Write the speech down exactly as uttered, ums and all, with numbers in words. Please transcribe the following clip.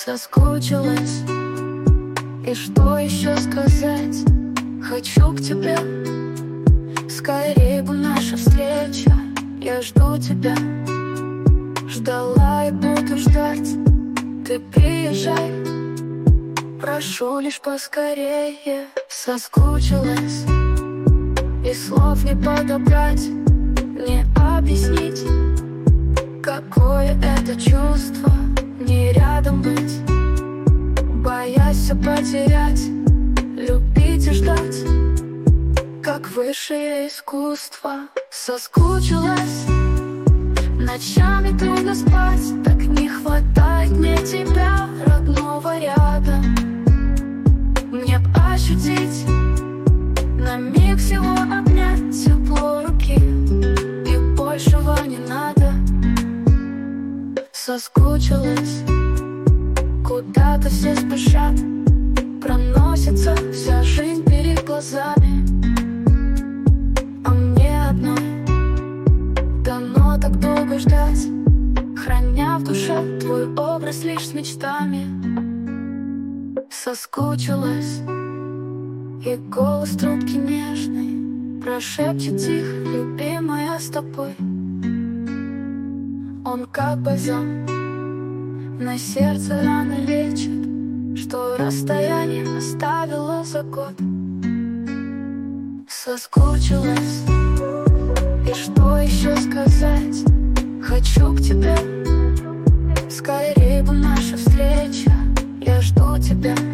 Соскучилась, и что еще сказать? Хочу к тебе, скорее бы наша встреча. Я жду тебя, ждала и буду ждать. Ты приезжай, прошу лишь поскорее. Соскучилась, и слов не подобрать, не объяснить, какое это чувство не рядом быть, боясь все потерять, любить и ждать, как высшее искусство. Соскучилась, ночами трудно спать, так не хватает мне тебя, родного рядом. Мне б ощутить, на миг всего обнять тепло руки, и большего не надо. Соскучилась, куда-то все спешат, проносится вся жизнь перед глазами, а мне одной дано так долго ждать, храня в душе твой образ лишь с мечтами. Соскучилась, и голос трубки нежный прошепчет тихо: любимая, с тобой. Он как бальзам на сердце рано лечит, что расстояние оставило за год. Соскучилась, и что еще сказать? Хочу к тебе, скорее бы наша встреча. Я жду тебя.